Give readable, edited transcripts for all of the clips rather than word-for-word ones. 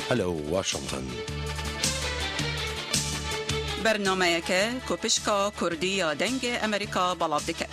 هلو واشنطن. برنامه‌ک کوپشکا کردی یا دنگ امریکا بلاب دکت.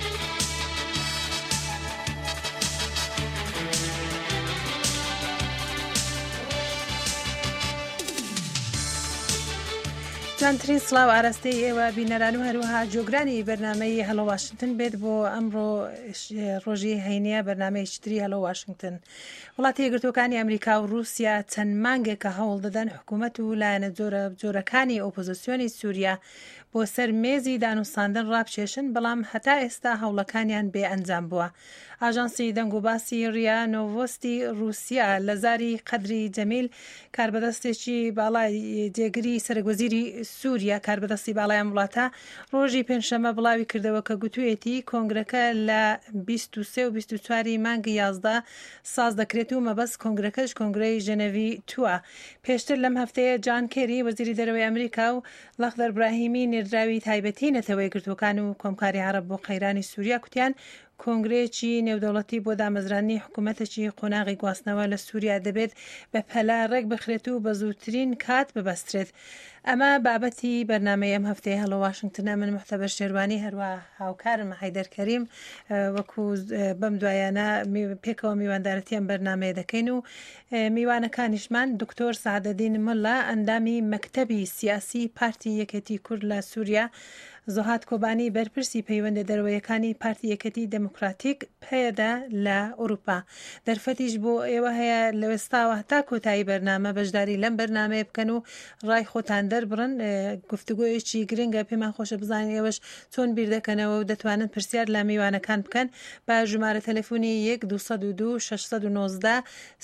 جانترین سلااو ئاراستی ئێوە بینەران و هەروەها جۆگرانی بەرنامەی هەڵۆ واشنگتن بێت بۆ ئەمڕۆ ڕۆژی هەینیە بەرنامەیەکی تری هەڵۆ واشنگتن. وڵاتی یەکگرتووەکانی ئەمریکا و رووسیا چەند مانگێکە هەوڵ دەدەن حکوومەت و لایەنە جۆرەکانی ئۆپۆزیسیۆنی سووریا بۆ سەر مێزی دانوستاندن ڕابچێشن، بەڵام هەتا ئێستا هەوڵەکانیان بێ ئەنجام بووە. ئاژانسی دەنگ و باسی ڕیا نۆڤۆستی رووسیا لە زاری قەدری جەمیل کاربەدەستێکی باڵای جێگری سەرۆکوەزیری سووریا کاربەدەستی باڵایان وڵاتە ڕۆژی پێنجشەممە بڵاوی کردەوە کە گوتوویەتی کۆنگرەکە لە 23 و 24 مانگی 11 ساز دەکرێت و مەبەست کۆنگرەکەش کۆنگرەی ژنەوی تووە. پێشتر لەم هەفتەیە جان کێری وەزیری دەرەوەی ئەمریکا و لەخدەر براهیمی نێردراوی تایبەتی نەتەوەی گرتوەکان و کۆمکاری عەرەب بۆ قەیرانی سووریا کوتیان کۆنگرێکی نێودەوڵەتی بۆ دامەزرانی حکوومەتێکی قۆناغی گواستنەوە لە سووریا دەبێت بە پەلا ڕێک بخرێت و بە زووترین کات ببەسترێت. ئەمە بابەتی بەرنامەی ئەم هەفتەیە هەڵۆ واشنگتنە. من محتەبەر شێروانی هەروە هاوکارم حەیدەر کەریم وەکو بەم دوایانە پێکەوە میواندارەتی ئەم بەرنامەیە دەکەین و میوانەکانیشمان دکتۆر سعدەدین مڵە ئەندامی مەکتەبی سیاسی پارتی یەکێتی کورد لە سووریا، زۆهات کۆبانی بەرپرسی پەیوەندە دەرەوەیەکانی پارتی یەکێتی دموکراتیک پێدا لە ئەوروپا. دەرفەتیش بۆ ئێوە هەیە لە وێستاوە تا کۆتایی بەرنامە بەشداری لەم بەرنامەیە بکەن و ڕای خۆتان دەربڕن. گفتوگۆیەکی گرنگە، پێمان خۆشە بزانین ئێوەش چۆن بیر دەکەنەوە و دەتوانن پرسیار لە میوانەکان بکەن بە ژمارە تەلەفۆنی 1-202 619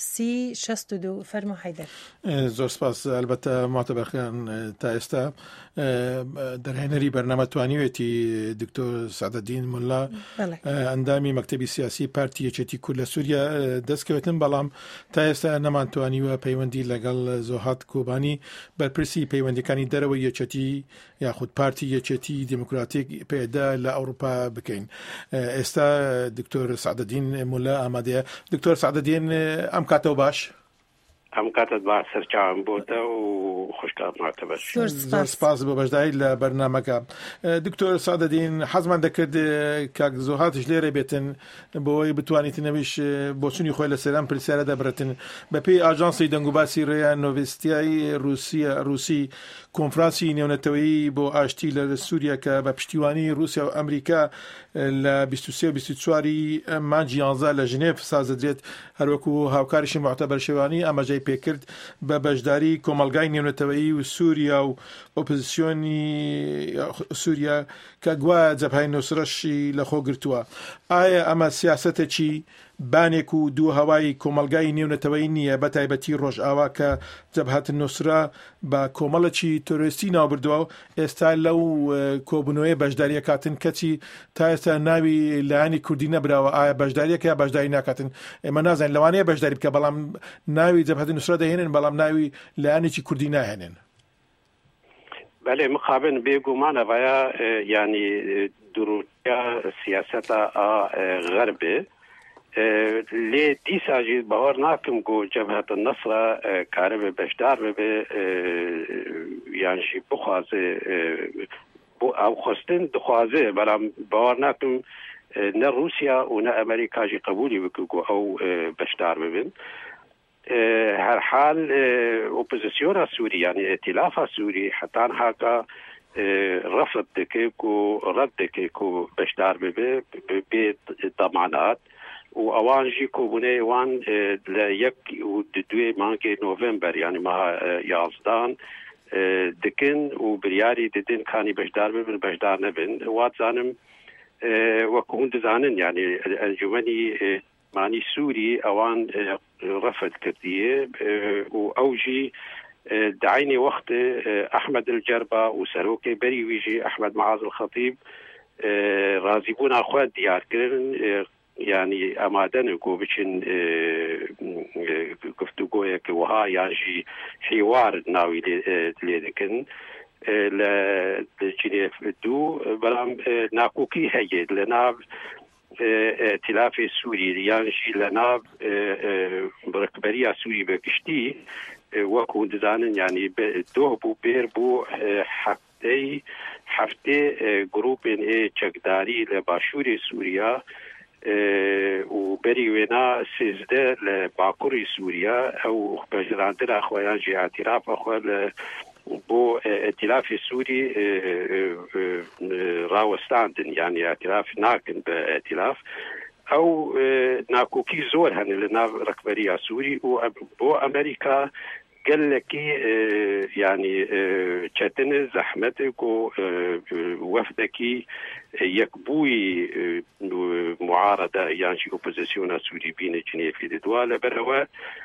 3062. فەرموو حەیدەر. زۆر سپاس. ئەلبەتە ماتەبەرخیان تا ئێستا دەرهێنەری بەرنامە توانیوێتی دکتۆر سعدەدین مڵە ئەندامی مەکتەبی سیاسی پارتی یەکێتی کورد لە سووریا دەستکەوتن، بەڵام تا ئێستا نەمانتوانیوە پەیوەندی لەگەڵ زۆهات کۆبانی بەرپرسی پەیوەندەکانی دەرەوەی یەکێتی یاخود پارتی یەکێتی دیموکراتیک پێدا لە ئەوروپا بکەین. ئێستا دکتۆر سعدەدین مڵە ئامادەیە. دکتۆر سعدەدین، ئەم کاتەوە باش؟ ئەم کاتت باش سەرچاوم بۆتە و خوشکات ماتەبەر. زۆر سپاس بۆ بەشداری لە بەرنامەکە. دکتۆر سعدەدین، حەزمان دەکرد کاک زۆهاتش لێرە بێتن بۆی بتوانیتنەویش بۆ چونی خۆی لە سەران پرسیارە دەبرێتن. بەپێی ئاژانسی دەنگ و باسی ڕێیا نۆڤێستیای رووسی کۆنفرانسی نێونەتەوەیی بۆ ئاشتی لە سووریا کە بە پشتیوانی رووسیا و ئەمریکا لە 23 و 24 مانگی 11 لە ژنێف سازدرێت، هەروەکو هاوکاریشی معتەبەر شێوانی ئاماژەی پێکرد بە بەشداری کۆمەلگای نێونەتەوەیی و سووریا و ئۆپۆزیسیۆنی سووریا کە گوایە جەبهەی نوسرەشی لەخۆ گرتووە. ئایا ئەمە سیاسەتێکی بانێک و دوو هەوای کۆمەلگای نێونەتەوەیی نییە، بە تایبەتی ڕۆژئاوا کە جەبهەت نوسرە بە کۆمەڵێکی تۆریستی ناوبردووە و ئێستا لەو کۆبنەوەی بەشداریە کاتن کەچی تا ئێستا ناوی لایەنی کوردی نەبراوە. ئایا بەشداریەکە یا بەشداری ناکاتن؟ ئێمە نازانین لەوانەیە بەشداری بکە، بەڵام ناوی جەبهەت نوسرە دەهێنن، بەڵام ناوی لایەنێکی کوردی ناهێنن. بله، مخابن بێگومانە وایە یعنی دروستیا سیاسەتە غەربێ لێ دیساژی باوەڕ ناکەم گۆ جەبهەت نەسرە کارە بێ بەشدار بێ یانشی بخوازێ بۆ ئەو خستن دخوازێ، بەڵام باوەڕ ناکەم نە رووسیا و نە ئەمریکاژی قبولی بکە گۆ ئەو بەشدار ببن. هر حال اپوزیسیون سوری یعنی ائتلاف سوری حتی هاکا رفض دکه کو رد دکه کو بشدار به ضمانات و اوانجی کو بونه وان لیک و دوی مانک نوامبر یعنی ماه 11 دکن و بریاری ددن کانی بشدار بشدار نبن وات زانم و کند زانن یعنی انجمنی معنی سوری اوان رفض کردیه و اوجی دعینی وقت احمد الجربا و سروک بریویجی احمد معاذ الخطیب رازیبون اخوات دیار کردن، یعنی امادن کو بچن گفتگوی که وها یعنی حوار ناوی لیدکن لجنیف دو بلام ناکوکی هید لناب ائتلاف سوری یعنی لناب برکبری سوری بکشتی وەکو دەزانن ینی دۆ بوو پێر بوو هەفتێ گروپên çekdarî li başûrê Sûriya û berî wêna 13 li bakurê Sûriya ew bejirandina xweyan jî etîrafa xwe li بۆ ئەتیلافی سووری ڕاوەستاندن یعنی ئەتیلاف ناکن بە ئەتیلاف ئەو ناکۆکی زۆر هەن لە ناو ڕەکبەریە سووری و بۆ ئەمریکا گەلێکی ینی چەتن زەحمەتێک و وەفدێکی یەکبووی معارەدە یانجی ئۆپۆزیسیۆنە سووری بینە جنێفی دەدوا لەبەرەوە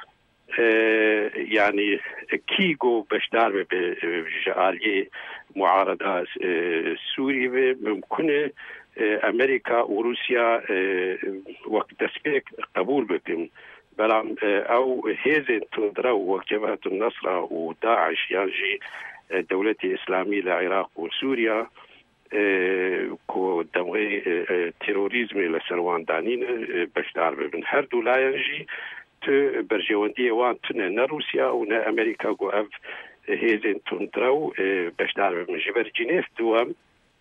يعني كيغو بشدار بجعالية معارضة سوري ممكن أمريكا وروسيا وقت تسبيك قبول بكم بلام أو هيزن تندرو وجبهة النصرة وداعش ينجي دولة إسلامية للعراق وسوريا كو دمغي تيروريزم لسروان دانين بشدار ببن هر دولا ينجي برجواندی وان تنه نه روسیا و نه امریکا گو اف هیزن تندرو بشدار بمجبر جنیف دوام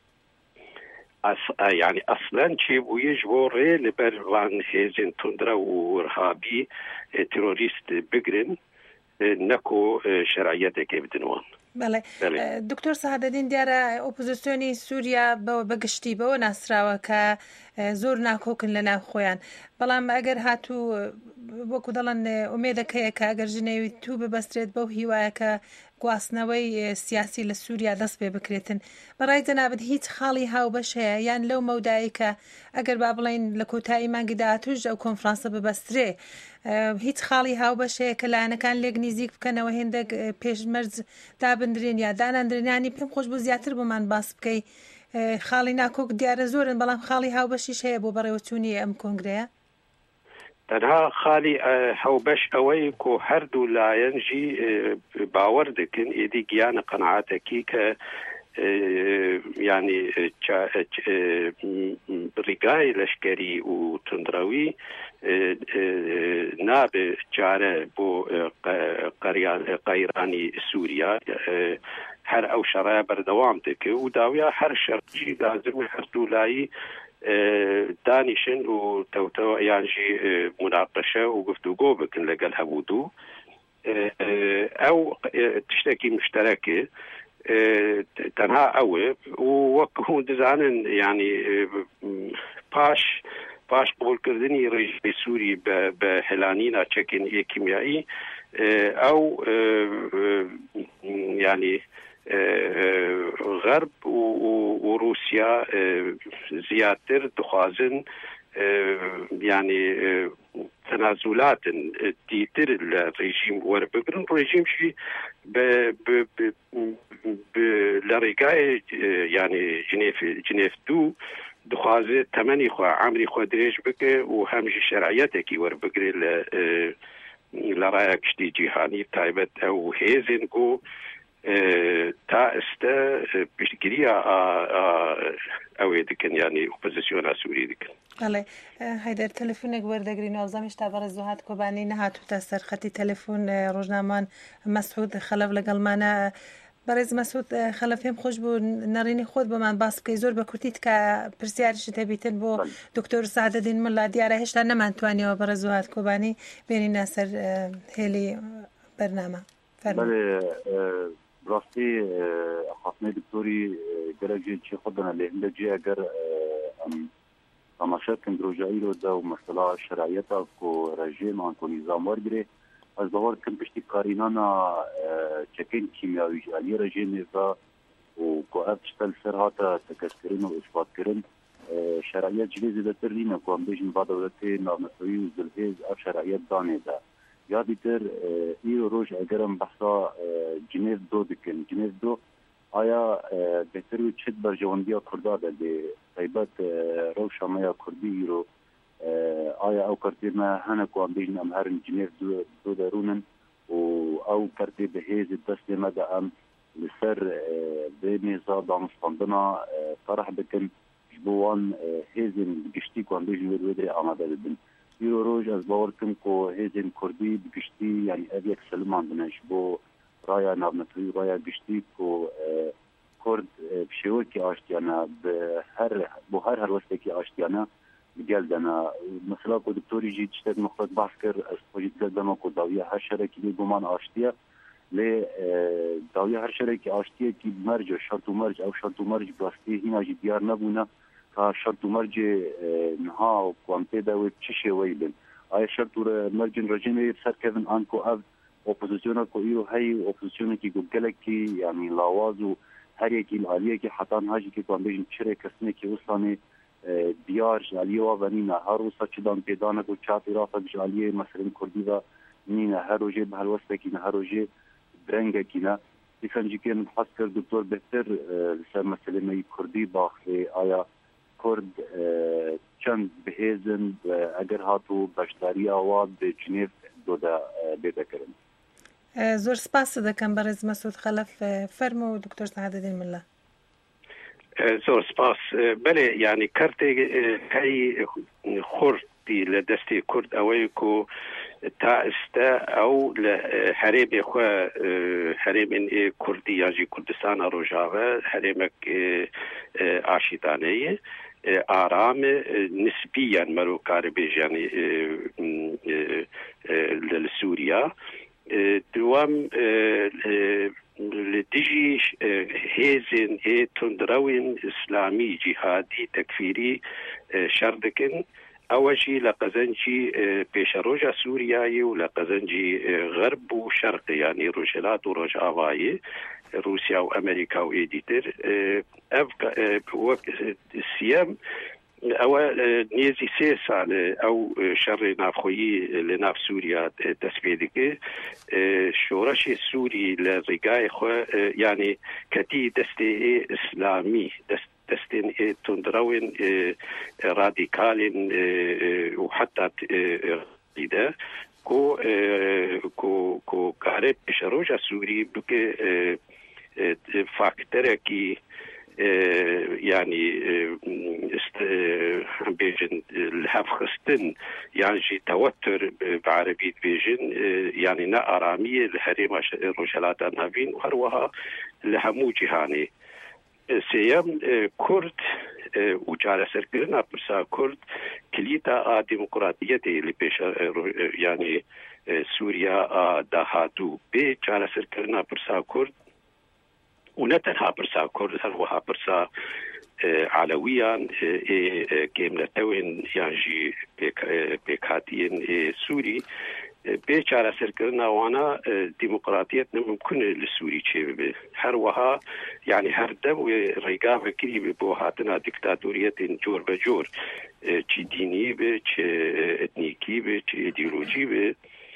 يعني اصلا شيء ويجبر لبر وان هيزن تندرو ورهابي تيروريست بگرن نكو شرعيته كبدنوان بله دکتۆر سەعادەدین دیارە ئۆپۆزیسیۆنی سووریا بەگشتی بەوە ناسراوە کە زۆر ناکۆکن لە ناو خۆیان بەڵام ئەگەر هاتوو وەکو دەڵێن ئومێدەکەیە کە ئەگەر ژنێوی تو ببەسترێت بەو هیوایە کە گواستنەوەی سیاسی لە سووریا دەست پێ بکرێتن بەڕای جەنابەت هیچ خاڵی هاوبەش هەیە یان لەو مەودایی کە ئەگەر با بڵێن لە کۆتایی مانگی داهاتووش ئەو کۆنفرانسە ببەسترێ هیچ خاڵی هاوبەش هەیە کە لایەنەکان لێک نزیک بکەنەوە هێندێک پێشمەرج دابدرێن یا داناندرێنانی پێم خۆش بۆ زیاتر بۆمان باس بکەی خاڵی ناکۆک دیارە زۆرن بەڵام خاڵی هاوبەشیش هەیە بۆ بەڕێوەچوونی ئەم کۆنگرەیە تنها خالی هاوبەش ئەوەی کۆ هەردوو لایەنجی باوەڕ دەکەن ئێدی گیانە قەنەعاتێکی کە يعني ڕیگای لەشکەری و تندڕەوی نابێ چارە بۆ قەیرانی سووریا هەر ئەو شەڕایە بەردەوام دەکە و داویا هەر شەرجی لازم هەردوولایی دانیشن و تەوتەوە یانجی مناقەشە و گفتوگۆ بکن لەگەڵ هەموو دوو ئەو تشتێکی مشتەرەکە تەنها ئەوێ وەکو دەزانن ینی پاش قبولکردنی ڕێژی سووری بە هێلانی ناچەکن کیمیایی ئەو ینی غەرب و رووسیا زیاتر دخوازن يعني تنازلات ديتر الرجيم وربقرن رجيم شي لرقاء يعني جنيف دو دخوازه تمني خوا عمري خوا دريج بك وهمجي شرعيتك وربقري لرايك شتي جيهاني تايبت او هيزن كو تا استا بشتگیری اوی دکن یعنی اپوزیسیون سوری دکن بله هیدر تلفونێک وەردەگرین ئەوزەمیشتا بەڕێز زوهات کۆبانی نەهاتوتە سەرخەتی تەلەفۆن ڕۆژنامان مەسعود خەلەف لەگەڵمانە بەڕێز مەسعود خەلەف پێم خۆش بوو نەڕینی خۆت بەمان باس بکەی زۆر بە کورتیت کە پرسیاریشت هەبیتن بۆ دکتۆر سەعادەدین مڵا دیارە هێشتا نەمانتوانیەوە بەڕێز زوهات کۆبانی بێنینە سەر هێلی بەرنامە راستی خاصني دكتوري جرجي شي خدنا اللي عنده جي اگر تماشا كن رجعي له ده ومسألة شرعيتها كو رجيم عن كو نظام ورجري از دور كن بشتي كارينانا چكين كيميائي علي رجيم ذا وكو ابتشتل سرهاتا تكسكرين واثبات كرين شرعيات جليزي ده ترلينا كو هم بيجن بعد ولتي نامسوي وزلهيز اف شرعيات داني ده یادی تر ایرو روز اگرم بحثا جنیف دو دکن جنیف دو آیا بهتر و چت برجواندیا کرده ده طیبت رو شامیا کردی ایرو آیا او کرتی ما هنکو هم بیجن ام هرن جنیف دو درونن و او کرتی به هیز دست مده ام لسر به میزا دانستاندنا طرح بکن جبوان هیزن گشتی که هم بیجن ودری آمده بدن روز از باور کم که هیزن کردی بگشتی یعنی یک سلمان بنش بو رایا نابنتوی رایا گشتی که کرد بشیور که آشتیانه به هر وقتی که آشتیانه بگل دنا مثلا که دکتوری جید شتد مختص بحث کرد از پوجید کردن که داویه هر شرکی دی گمان آشتیه لی داویه هر شرکی آشتیه که مرج شرط و مرج او شرط و مرج باستی هینا جی دیار نبونه که شرط و مرج نها قوانته داوی چشه ویدن آیا شرط و مرج رجیمه سر کردن آنکو او اپوزیسیونه که ایرو هی اپوزیسیونه که گلگله که یعنی لاواز و هر یکی العالیه که حتی هاجی که قوان بیشن چره کسنه که اصلانی دیار جالیه و ونینه هر روز چدان پیدانه و چاپ رافت جالیه مثلا کردی و نینه هر روزه به هر وسته کینه هر روزه برنگه کینه دیسنجی که نبحث کرد دکتر بهتر سر مسئله می کردی باخته آیا کرد چند بهیزن اگر هاتو باشداری آواد به جنیف دوده بیده کرن زور سپاس دکم برز مسعود خلف فرمو دکتر سعادتدین ملا زور سپاس بله یعنی کرد هی خوردی لدستی کرد اوی که تا استا او لحریم خواه حریم کردی یاجی کردستان روجاوه حریمک عاشدانه آرام نسبيا مرو كاربيج يعني لسوريا دوام لديجي هيزن تندروين اسلامي جهادي تكفيري شردكن اوجي لقزنجي بيشروجا سورياي ولقزنجي غرب وشرق يعني روجلات وروجاواي روسيا وامريكا وايديتر وقت السيام او نيزي 3 سال او شر نافخوي لناف سوريا تسبيدك شورش السوري للرقاي خو يعني كتي دستي اسلامي دستين تندروين راديكالين وحتى إذا كو كارب بشروجا سوري بك فاكتركي يعني بيجن الهفخستن يعني توتر بعربية بيجن يعني نا آرامية الحريمة روشلات النابين وهروها لهمو جهاني سيام كرد وجالة سركرنا برسا كرد كليتا ديمقراطية اللي بيش يعني سوريا دهاتو بي جالة سركرنا برسا كرد ونتنها برسا كرد هروها برسا علويا كيملتوين يعني بكاتين سوري بيشارة سركرنا وانا ديمقراطيتنا ممكن للسوري شيء هروها يعني هردم ريقام كري بوهاتنا ديكتاتورية جور بجور چي ديني بي چي اتنيكي بي چي ايديولوجي بي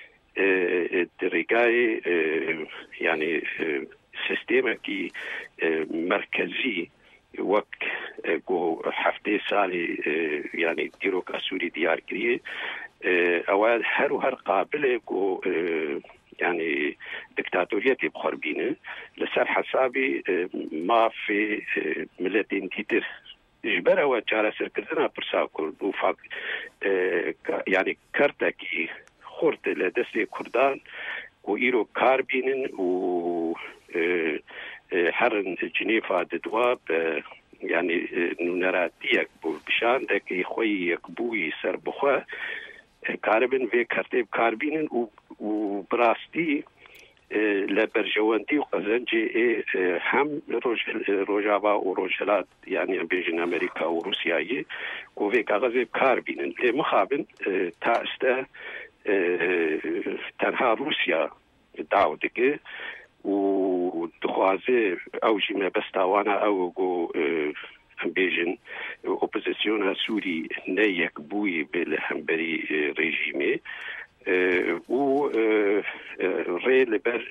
ريقاي يعني سيستيما كي مركزي وقت جو هفته سالي يعني ديروكا سوري ديار كريه اوال هر قابل جو يعني دكتاتورية بخربينه لسر حسابي ما في ملتين تيتر جبرا وجارة سركتنا برساكل وفاق يعني كرتكي خورت لدستي كردان وإيرو كاربينن و هرن جنيفا ددواب يعني نراتيك بشان دك خوي يكبوي سر بخوا كاربن في كرتيب كاربينن وبراستي لبرجوانتي وقزنجي هم روجابا وروجلات يعني بيجن امريكا وروسيا وفي كغزيب كاربينن مخابن تاستا تنها روسيا دعوتك ودخوازي اوجي ما بستاوانا او جو بيجن اوبوزيسيون سوري نيك بوي بالهمبري ريجيمي و ري لبر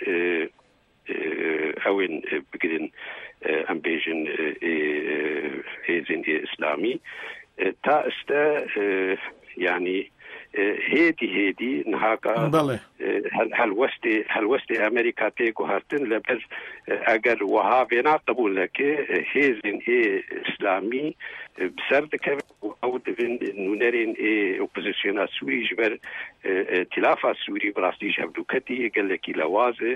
اوين بقدن ام بيجن هيزن اسلامي تا استا يعني هيدي نهاكا هل وستي امريكا تيكو هارتن لبر اگر وها بينا قبول لك هيزن اسلامي بسردك او او دبن نونرين اوبوزيسيون سوري جبر ائتلاف سوري براسي جبدوكتي قال لك لوازه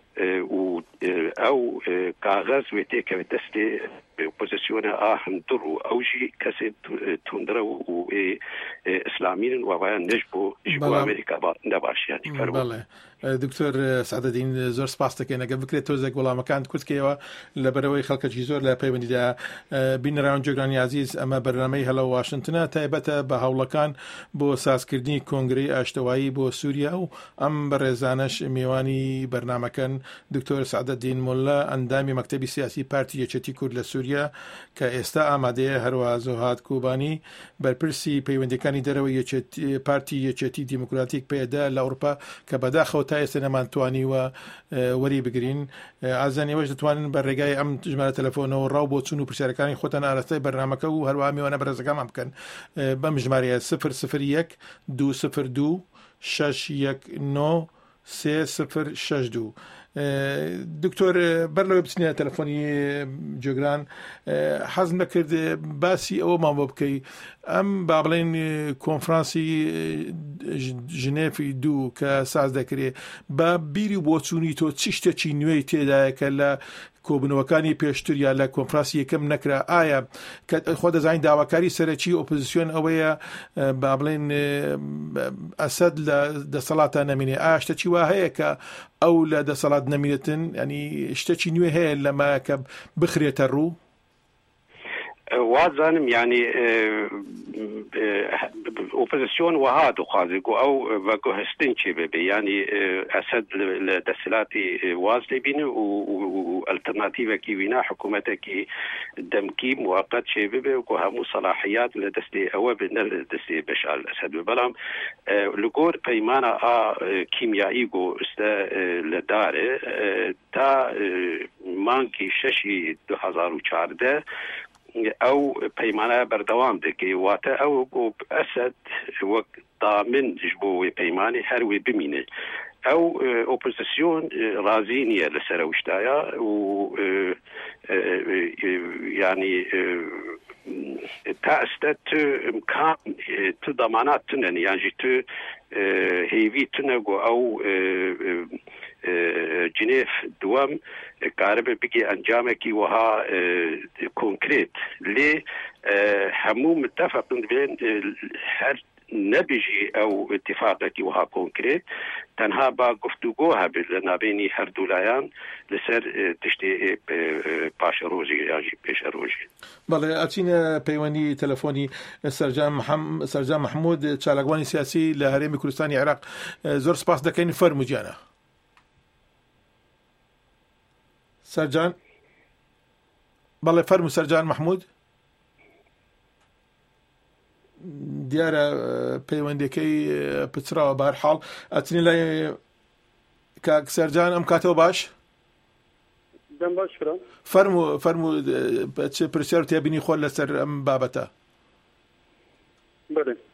او كاغاز ويتيك دستي اوبوزيسيون هندرو او جي كسب تندرو و اسلاميين وبيان نجبو امريكا نباش يعني فرو دكتور سعد الدين زۆر سپاس دەکەین ئەگە بکرێت تۆزێک وەڵامەکان کورتکەوە لەبەرەوەی خەڵکەکی زۆر لە پەیوەندیدا بینەڕاون جێگرانی عزیز ئەمە بەرنامەی هەلە واشنگتنە تایبەتە بە هەوڵەکان بۆ سازکردنی کۆنگرەی ئاشتەوایی بۆ سووریا و ئەم بەڕێزانەش میوانی بەرنامەکەن دکتۆر سعد الدین مولا ئەندامی مەکتەبی سیاسی پارتی یەکێتی کورد لە سووریا کە ئێستا ئامادەیە هەروەها زۆهات کوبانی بەرپرسی پەیوەندیەکانی دەرەوەی پارتی یەکێتی دیموکراتیک پێدا لە ئەوروپا کە بەداخەوە تا ئێستا نەمانتوانیوە وەری بگرین ئازانیەوەش دەتوانن بە ڕێگای ئەم ژمارە تەلەفۆنەوە ڕاو بۆ چون و پرسیارەکانی خۆتان ئاراستەی بەرنامەکە و هەروەها میوانە بەڕێزەکەمان بکەن بەم ژمارەیە 001 202 619 3062 دکتۆر بەر لەوەی بچنە تەلەفۆنی جێگران حەزم دەکرد باسی ئەوەمان بۆ بکەی ئەم با بڵێن کۆنفرانسی ژنێفی 2 کە ساز دەکرێت بە بیری بۆ چوونی تۆ چی شتێکی نوێی تێدایە کە لە کۆبنەوەکانی پێشتر یا لە کۆنفرانسی یەکەم نەکرا ئایا خۆ دەزانین داواکاری سەرەکی ئۆپۆزیسیۆن ئەوەیە با بڵێن ئەسەد لە دەسەڵاتە نەمینێ ئایا شتێکی وا هەیە کە ئەو لە دەسەڵات نەمینێتن ینی شتێکی نوێ هەیە لەمە کە بخرێتە ڕوو وازانم يعني اوبوزيسيون وهاد وخازقو او وكو هستنشي بي يعني اسد لدسلاتي وازلي بين و الترناتيفا كي بينا حكومتك دمكي مؤقت شي بي وكو همو صلاحيات لدستي او لدستي بشار الاسد بلام لغور قيمانا كيميائيغو استا لداره تا مانكي ششي 2014 او پیمانه بردوام دکی واته او گو اسد وقت ضامن جبو پیمانه هر وی بمینه او اوبوزيسيون رازينيه لسروشتايا و يعني تأستت امكان تضمانات تنن يعني تو هيفي تنقو او جنيف دوام قارب بقي انجامكي وها كونكريت لي همو متفق بين هر نبيجي او اتفاقكي وها كونكريت تنها با گفتگوها بين بين هر دولايان لسر تشتي باشروجي يعني بيشروجي بله اچين پیوانی تلفونی سرجان محمود چالاگوانی سیاسی لهرم کوردستانی عراق زور سپاس دکین فرموجانا سرجان بله فرمو سرجان محمود دیارە پەیوەندەکەی پچراوە بەهەرحاڵ ئەچنی لای کاک سەرجان ئەم کاتەوە باش فەرموو چ پرسیار تێ بینی خۆت لەسەر ئەم بابەتە بەڵێ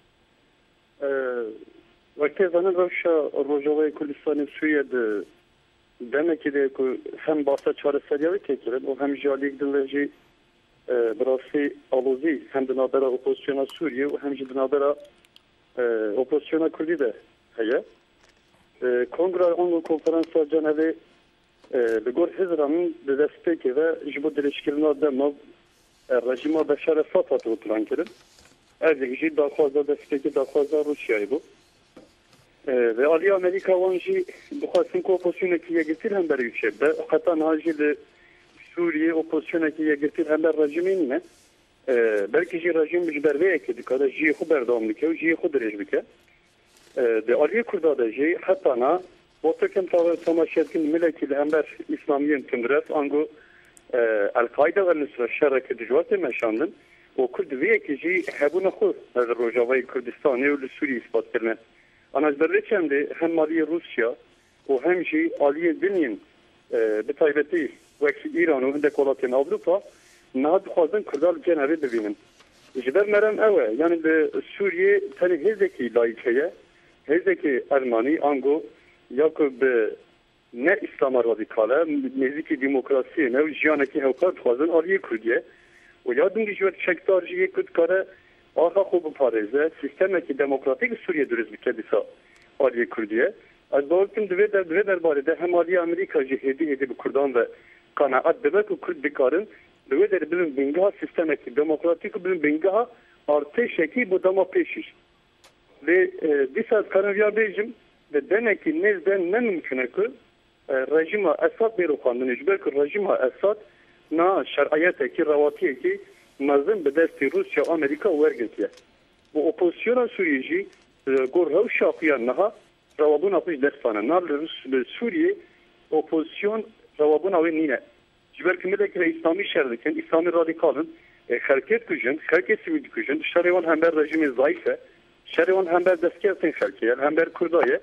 وەکتێ زانە ڕەوشە ڕۆژەوەی کوردستانی سووریا دەمێکی دێ هەم باسە چارەسەریاوی تێکرد و هەم ژیالێک دڵێژی براسي ألوزي هم بنابرة أوبوزيسيون سوريا وهم بنابرة أوبوزيسيون كردي ده هيا كونغرا أنو كونفرنسا جنبه لقول حزرامن بدستيك و جبود الاشكالنا دمو الرجيم بشار السطات وطلان كرد ارزك جي داخوازا دستيك داخوازا روسيا بو و آلي أمريكا وانجي بخواستن كو أوبوزيسيون كي يجسير هم بريوشه ده حتى نهاجي سوریه اپوزیسیون که یکیت هم بر رژیمین نه بلکه جی رژیم بجبره که دکاره جی خود بردام میکه و جی خود درج میکه ده آلیه کرداده جی حتی نه وقتی کم تماشید کن ملکی لهمبر اسلامیین تندرس آنگو القاعده و نصر شرک دجوات مشاندن و کردویه که جی هبون خود از روجاوی کردستانی و لسوری اثبات کرنه آناز برده چنده هم مالی روسیا و هم جی آلیه دنین به طایبتی وقتی ایران و هندک ولاتین آوروپا نهاد خوازن کردال جنبه ببینن. جبر مرم اوه یعنی به سوریه تنی هزکی لایکیه هزکی ارمانی آنگو یا که به نه اسلام رادیکاله نزدیکی دموکراسی نه و جیانکی هوکات خوازن آلیه کردیه و یادم دیجوت شکتارجیه کد کاره آخه خوب پارێزه سیستمێکی دموکراتیک سوریه دروست بکە دیسا آلیه کردیه از باورکم دوێ دەربارەدا hem aliye Amerika jî hêdî bi Kurdan ve qanaat dibe ku Kurd dikarin دوێ der bilin bingeha sistemekî demokratîk û bilin bingeha artêşekî bu dema pêşî ve dîsa karin ya bêjim de denekî nêzde nemimkine ku rejima Esad bêro xwandinê ji ber ku rejima Esad na şer'iyetekî rewatiyekî mezin bi destê Rusya Amerika wergirtiye bu opozisyona Sûriyê jî gor rewşa xuya niha rawabûna xwe ji dest xane nav li Sûriyê opozisyon rawabûna wê nîne ji ber ku milekî İslamî şer dikin İslamî radîkalin xelkê dikujin xelkê sivîl dikujin şerê wan hember rejimê zayıf e şerê wan hember destkeftên xelkê hember Kurda ye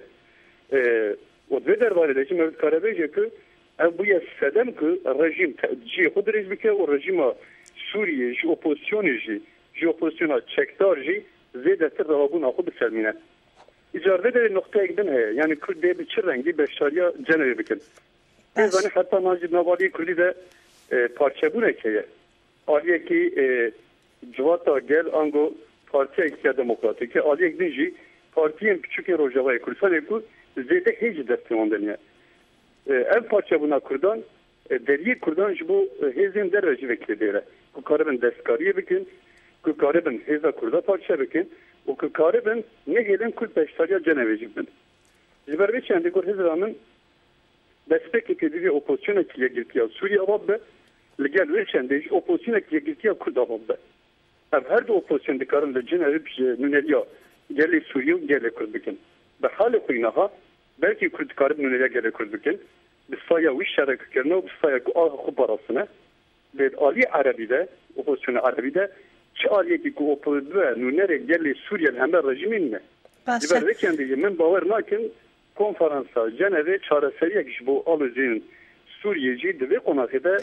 û divê derbarê de jî me dikare bêje ku ev bûye sedem ku rejim ciyê xwe dirêj bike û rejima Sûriyê ji opozisyonê ji opozisyona çekdar jî zêdetir rawabûna xwe bisermîne İcarede de noktaya din heye yani Kurd dê bi çi rengî beşdariya cenevê bikin zanî heta Najib Navalî Kurdî de parçebûnek heye aliyekî civata gel ango partiyekî demokratîk aliyek din jî partiyên piçûkê Rojavayê Kurdistanê ku zêde hêj destê wan deniye ev parçebûna Kurdan deriyê Kurdan ji bo hêzên derve jî vekilî dêre ku karibin destkariyê bikin ku karibin hêza Kurda parçe bikin û ku karibin nehêlin Kurd beşdariya cenevê jî bin ji ber vê çendê gor hêzra min destpêkekê divê opozisyonekî yekgirtiya Sûriye ava be li gel wê çendê jî opozisyonekî yekgirtiya Kurd ava be ev her du opozisyon dikarin li cenevê nûneriya gelê Sûriye û gelê Kurd bikin bi halê xwe niha belkî Kurd dikaribin nûneriya gelê Kurd bikin bi staya wî şerekirine û bi staya ku aha xwe parasine lê aliyê Erebî de opozisyona Erebî de çi aliyekî ku opozisyon nûnerê gelê Sûriye hember rejimê nîne ji ber vê çendê min bawer nakin konferansa Cenevê çareseriyek ji bo alozên Sûriyê jî di vê qonaqê de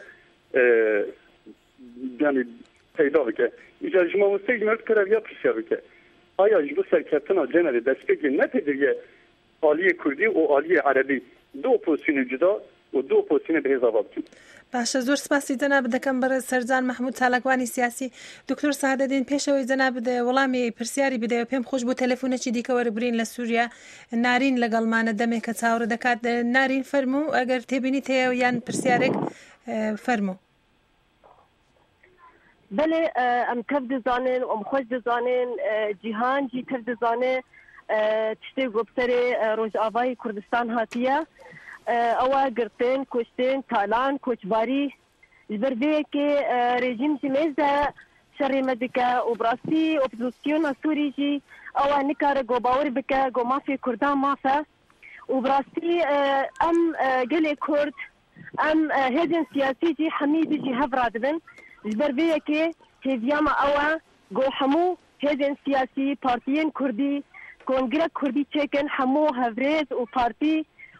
yani peyda bike îca ji mamosteyê jî me dikare ya pirsiyar bike aya ji bo serkeftina Cenevê destpêkê nepêdiriye aliyê Kurdî û aliyê Erebî du opozisyonê cuda û du opozisyonê bi hêz ava bikin باشە زۆر سپاسی جەناب دەکەم بەڕێز سەرجان محمود چالاکوانی سیاسی دکتۆر سەعادەدین پێشەوەی جەناب وەڵامی پرسیاری بدەوە پێم خۆش بۆ تەلەفۆنێکی دیکە وەربرین لە سووریا نارین لەگەڵمانە دەمێک کە چاوەڕە دەکات نارین فەرموو ئەگەر تێبینیت هەیە یان پرسیارێک فەرموو بله ام کف دزانین ام خوش دزانین جیهان جی کف دزانه تشتی گوبسری روجاوای کردستان هاتیه اوا گرتن کشتن تالان کوچباری جبرده که رژیم جمیز ده شر مدکه و براستی اپوزیسیون سوری جی اوا نکاره گو باور بکه گو مافی کردان مافه و براستی ام گلی کرد ام هدن سیاسی جی حمیدی جی هفراد بن جبرده که هیویاما اوا گو حمو هدن سیاسی پارتیین کردی کنگره کردی چکن حمو هفریز و پارتی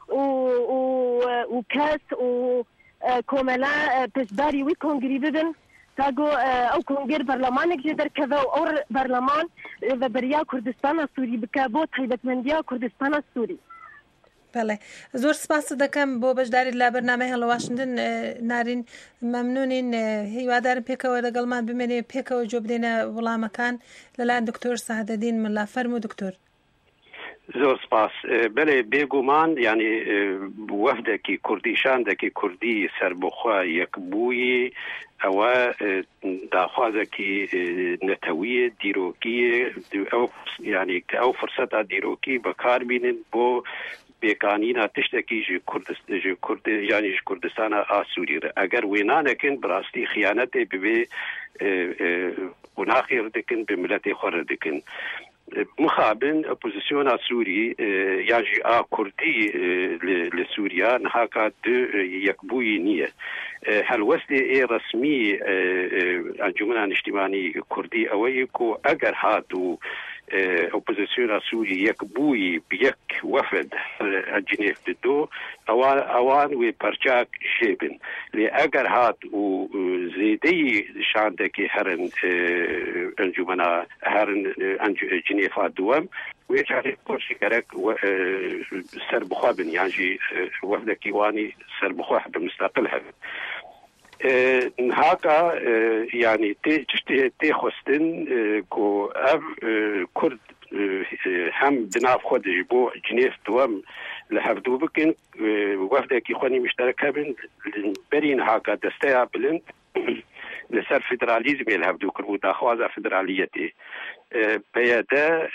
و کس و کوملا پشداری وی کنگری ببن تاگو او کنگر برلمانک جدر کذا او برلمان و بریا کردستان سوری بکه بو تایبەتمەندیە کردستان سوری بله زۆر سپاس دەکەم بۆ بەشداری لە بەرنامەی هەڵە واشنگتن نارین مەمنونین هیوادارم پێکەوە لەگەڵمان بمێنێ پێکەوە جۆ بدەینە وەڵامەکان لەلایەن دکتۆر سەعادەدین ملا فەرموو دکتۆر زۆر سپاس بەڵێ بێگومان ینی وەفدێکی کوردیشاندێکی کوردی سەربەخوا یەکبووی ئەوە داخوازێکی نەتەویە دیرۆکیە ینی کە ئەو فرسەتا دیرۆکی بەکاربینن بۆ بێکانینا تشتێکی ژ کوردستانە ئاسووریرە ئەگەر وێنانەکن بڕاستی خیانەتێ ببێ قوناخی ڕدەکن بە ملەتێ خۆ ڕدەکن مخابن اپوزیسیونا سوری یاجی کردی لسوریا نهاکا دو یکبوی نیه هلوست رسمی انجمن اجتماعی کردی اوی کو اگر هاتو اپوزیسیون سوری یک بوی بیک وفد جنیف دو اوان و پرچاک شیبن لی اگر هات و زیدی شانده که هرن انجمنا هرن جنیف دوام و چاره پرسی کرک سر بخوابن یعنی وفد کیوانی سر بخواب مستقل هست هاكا يعني تي خستن كو أب كرد هم بناف خود جبو جنيف دوام لحفدو بكن وفده كي خوني مشتركة بن برين هاكا دستيا بلند لسر فدراليزم يلهفدو كربو داخوازا فدراليتي بيادا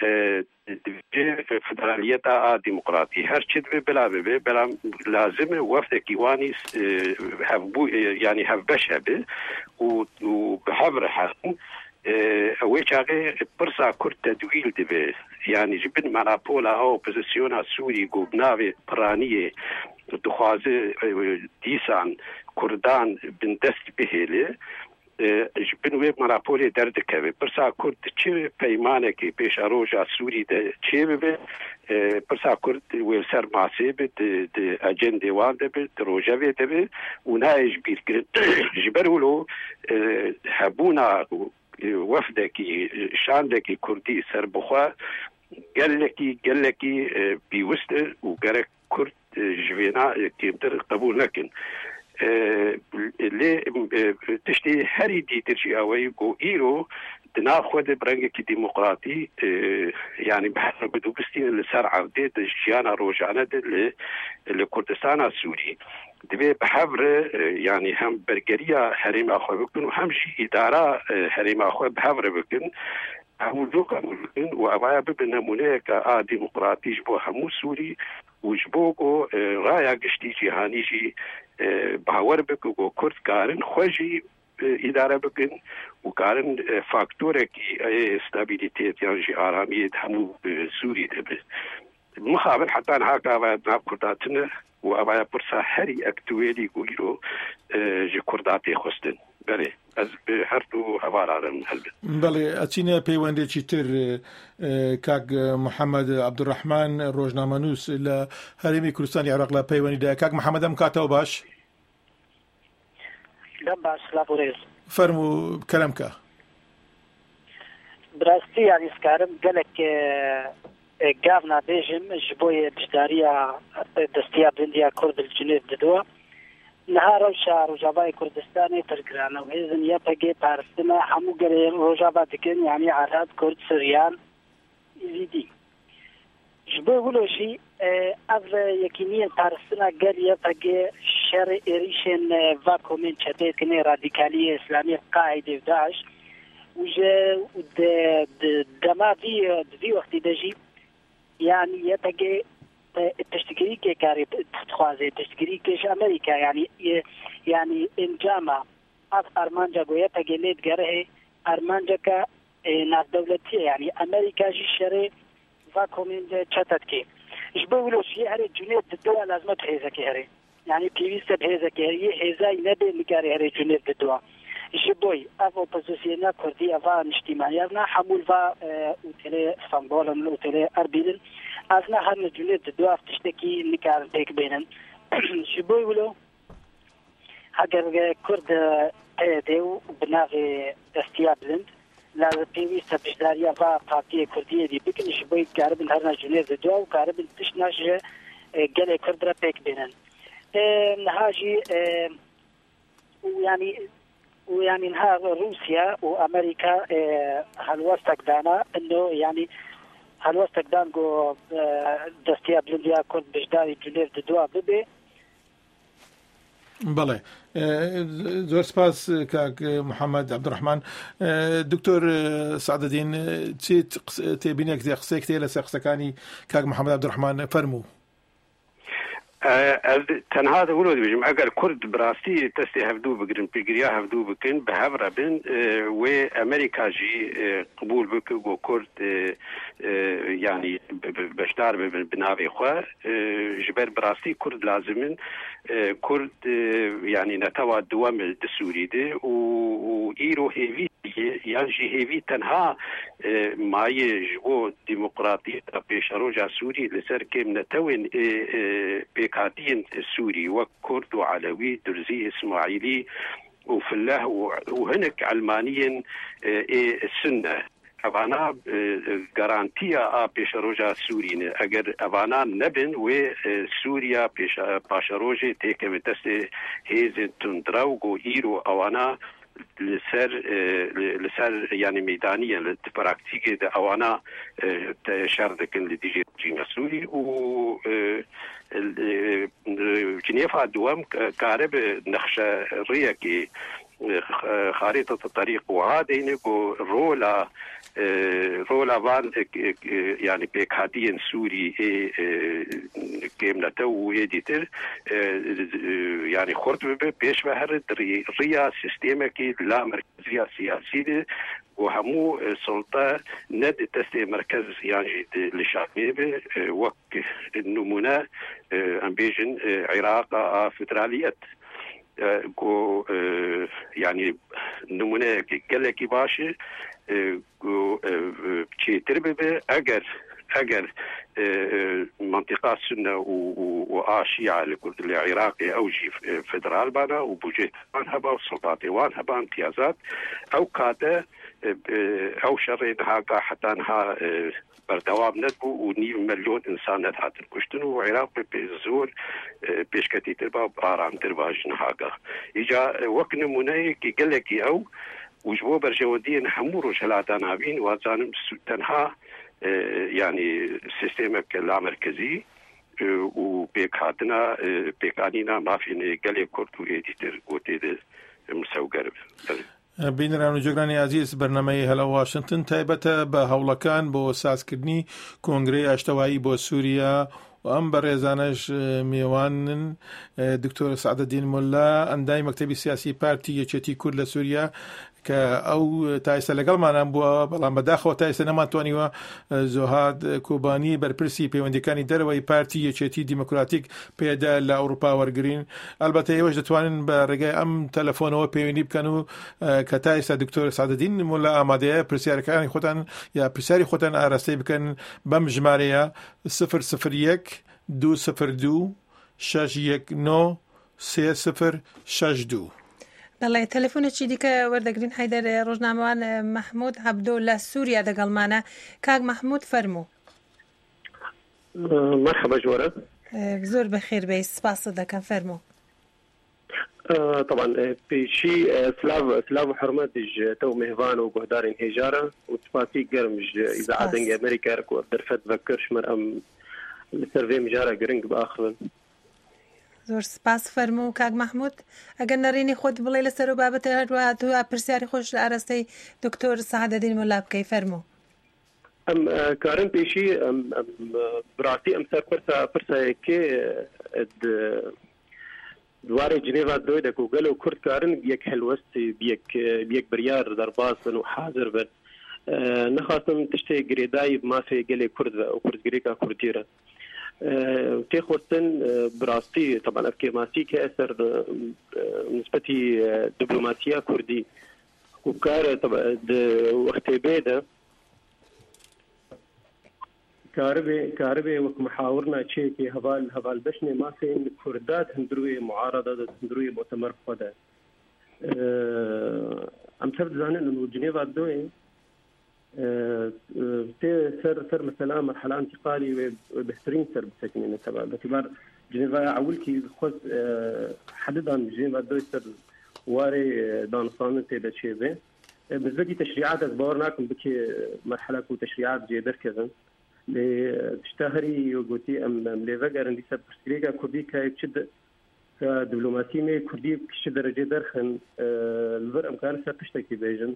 فدراليتا ديمقراطي هر شد بلا لازم وفد كيواني هفبو يعني هفبش هبه وبحبر حقن ويشاغي برسا كرت تدويل دبي يعني جبن مانابولا او بوزيسيونا سوري قبناوي برانية دخوازي ديسان كردان بندست بهيلي جبن وی مراپولی درد که پرسا کرد چه پیمانه که پیش روجا سوری ده چه به پرسا کرد وی سر ماسه به اجنده وان ده به روجا وی ده به اونایش بیر کرد جبرولو هبونا وفده کی شانده کی کردی سر بخوا گلکی بیوست و گره کرد جوینا کمتر قبول نکن اللي تشتي هري دي ترجي اوي جو ايرو دنا خود برنجك ديمقراطي يعني بحر بدو بستين اللي سرعه دي جيانا روجانا دي لكردستان السوري دبي بحفر يعني هم برجريا هريم اخو بكن وهم شي اداره هريم اخو بحفر بكن هموزوك ممكن وأبايا بنمونه كا ديمقراطي جبو همو سوري وجبوكو رايا قشتي جهاني جي باور بكو كرد كارن خوشي إدارة بكن وكارن فاكتورك استابيليتيت يعني جي آرامية همو سوري دبي مخابل حتى هاكا ناب كرداتنا وأبايا برسا هري أكتوالي قويرو جي كرداتي خستن بله از هر دو هوارارم هلبت بله اچینه پیوندێکی تر کاک محەممەد عەبدوڕەحمان ڕۆژنامەنووس لە هەرێمی کوردستانی عێراق لە پەیوەندیدا کاک محەممەد ئەم کاتەوە باش فەرموو کەرەمکە براستی یانیسکارم گەلێک گاو نابێژم ji بۆ بشداریە دەستیا بندیا کورد جنێف دەدووە نها روشا روجابای کردستانی ترگرانه و هزن یا پگه پارستنا همو گره روجابا دکن یعنی عراد کرد سریان ایزیدی جبه ولوشی او یکینی پارستنا گر یا پگه شر ایریشن واکومن چده کنه رادیکالی اسلامی قاعده و داعش و دما دی وقتی دجی يعني يتجي تشتكي كاري تخوازي تشتكي كيش أمريكا يعني إنجاما أف أرمانجا قوية تجيليت جره أرمانجا كا ناس دولتية يعني أمريكا جي شري فاكومين شتت كي جبولو شيء هري جنيد الدولة لازم تحيزة كهري يعني بيويسة بحيزة كهري حيزة ينبي نكاري هري جنيد الدولة جبوي أفو بزوسينا كردي أفا اجتماعياتنا حمول فا أوتيلي اسطنبول أوتيلي أربيل أثناء هذا الجنود الدواف تشتكي نكار تيك بينن جبوي ولو هاجر كرد تيديو بناغي دستيابلند لا بيويستا بجداريا فا بارتيه كردية دي بكن جبوي كاربن هرنا جنود الدواف وكاربن تشناش قالي كرد را تيك بينن نهاجي ويعني نها روسيا وامريكا هالوستك دانا انه يعني هالوستك دان جو دستيا بلنديا كنت بجداري جنيف ددوا ببي بله زۆر سپاس کاک محەممەد عەبدوڕەحمان دکتۆر سعدەدین چیت تێبینێک قسەیەک تێ لەسەر قسەکانی کاک محەممەد عەبدوڕەحمان فەرموو تنها دولو بيجم اگر كرد براستي تستي هفدو بقرن بيقريا هفدو بكن بهفرا بن و امريكا جي قبول بك و كرد يعني بشتار بناوي خوا جبر براستي كرد لازمن كرد يعني نتوا دوام السوري دي و ايرو هيفي يعني هيفي تنها ما يجو ديمقراطية بيشروجا سوري لسر كم نتوين بكاتين السوري وكرد وعلوي درزي اسماعيلي وفلاح وهنك علمانيا السنة اوانا گارانتیا پیش روجا سورینه اگر اوانا نبن و سوریا پیش پاش روجه تیکه به دست هیز تندراو گو ایرو اوانا لسر يعني ميدانية للبراكتيكي ده اوانا شاردكن لديجي جينا سوري و جنيفا دوام كارب نخشى ريكي خارطة الطريق وهذا رولا فان يعني بيكادين سوري كيمنته ويديتر يعني خرط بيش بهر ريا سيستمكي لا مركزية سياسية وهمو سلطة ند تستي مركز يعني للشعبية وك النمونة أمبيجن عراق فدرالية کو يعني نمونه گلکی باشه کو چی تربه اگر منطقه سنه و آشيعة العراقي او جي فدرال بانا وبوجيت هبا وسلطات وان هبا امتيازات او كاده او شرين هاكا حتى انها بردوام ندبو و9 مليون انسان ندهات الكشتن وعراق بزور بيشكتي تربا بارام تربا جنهاكا اجا وك نمونه كي قلكي او وجبو برجودين حمورو جلاتانا بين وازانم تنها يعني سيستمك اللامركزي وبيكاتنا بيكانينا ما فيني قلي كورتو ايديتر قوتي مسوقرب بینران و جۆگرانی عزیز بەرنامەی هەلە واشنگتن تایبەتە بە هەوڵەکان بۆ سازکردنی کۆنگرەی ئاشتەوایی بۆ سووریا و ئەم بەڕێزانەش میێوانن دکتۆر سعدەدین مولا ئەندای مەکتەبی سیاسی پارتی یەکێتی کورد لە سووریا کە ئەو تایسە لەگەڵمانان بووە بەڵام بەداخەوە تایسە نەماتوانیوە زۆهاد کۆبانی بەرپرسی پەیوەندیەکانی دەرەوەی پارتی یەکێتی دیموکراتیک پێدا لە ئەوروپا وەرگرین ئەلبەتە ئێوەش دەتوانن بە ڕێگای ئەم تەلەفۆنەوە پەیوەندی بکەن و کە تایسە دکتۆر سعدەدین مولا ئامادەیە پرسیارەکانی خۆتان یا پرسیاری خۆتان ئاراستەی بکەن بەم ژمارەیە 001 202 619 3062. بەڵێ تەلەفۆنێکی دیکە وەردەگرین حیدەر ڕۆژنامەوان محمود عەبدۆ لە سووریا دەگەڵمانە. کاک محمود فەرموو. مرحبا جوارە. زۆر بەخێر بێ سپاس دەکەم فەرموو. طبعا بشي سلاف وحرمات تو مهفان وقهدارين هجارة وتفاتي قرمج إذا عادنج أمريكا ركو درفت بكرش مرأم السيرفي مجارة قرنج بآخر. زۆر سپاس فەرموو کاک محمود ئەگەر نەڕینی خۆت بڵێ لەسەر و بابەتە هەروە تو پرسیاری خۆش لە ئاراستەی دکتۆر سعدەدین مولا بکەی فەرموو. ام كارن بيشي براسي ام سر برسا كي دواري جنيفا دويدك وقالوا كرد كارن بيك حلوستي بيك بريار درباسن وحاضر بن نخاصم تشتي قريداي ما في قالي كرد وكرد قريكا كرديرة وتيخوستن براستي طبعا افكي ماسي كأثر نسبتي دبلوماسية كردي وكار طبعا وقت بيدا كاربي وكمحاورنا تشيكي هفال بشني ما في كردات هندروي معارضة هندروي مؤتمر خدا ام سبت زانن انه جنيفا دوي سر مثلا مرحلة انتقالي وبهترين سر بسكنين تبع باعتبار جنيفا عولكي خذ حددا جنيفا دوي سر واري دانسان تيدا شيء بالذات تشريعات باورناكم بكي مرحلة وتشريعات جيدر كذا لتشتهري وقوتي ام لفقر اندي سب برسكريكا كردي كايبشد كدبلوماسي مي كردي بكش درجة درخن الفر امكان سر تشتكي بيجن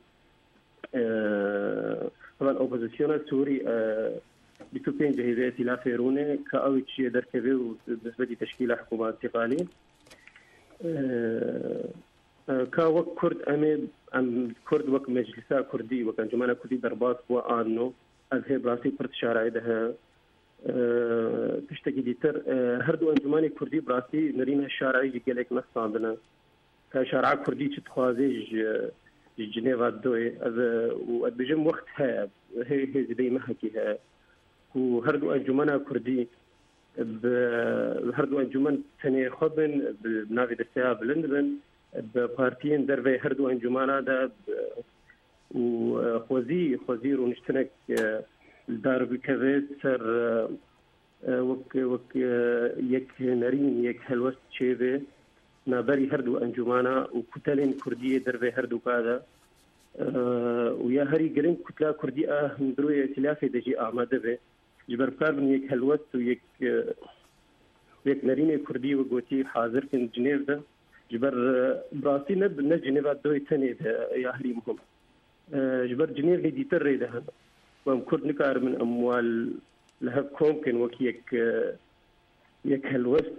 طبعا اوبوزيسيون سوري بتوبين جهيزة ائتلاف روني كاوي تشي دركبي وبالنسبة لتشكيل حكومة انتقالي كوك كرد ام كرد وك مجلسا كردي وكان جمانا كردي درباط وآنو أذهب راسي برت شارعي ده تشتكي ديتر هردو أنجماني كردي براسي نرينا الشارعي جيلك نصابنا كشارع كردي تتخوازي جنيفا دوي وأدبجم وقتها هي زي ما حكيها وهردو أنجمانا كردي هردو أنجمان تاني خبن بنافي دستيا بلندبن ببارتين دربي هردو أنجمانا ده وخوزي ونشتنك الدار بكذا سر وك يك نرين يك هلوست شيبه نابري هردو انجمانا وكتلين كرديه دربي هردو كذا ويا هري جرين كتلا كرديه من دروي ائتلافي دجي اعماده به جبر كاربن يك هلوست ويك نرين كردي وقوتي حاضر كن جنيف ده جبر براسي نب جنيف دوي ثاني يا هري مهم جبر جنيف اللي ديتر ده وام كرد نكار من اموال لها كومكن وكيك يك هلوست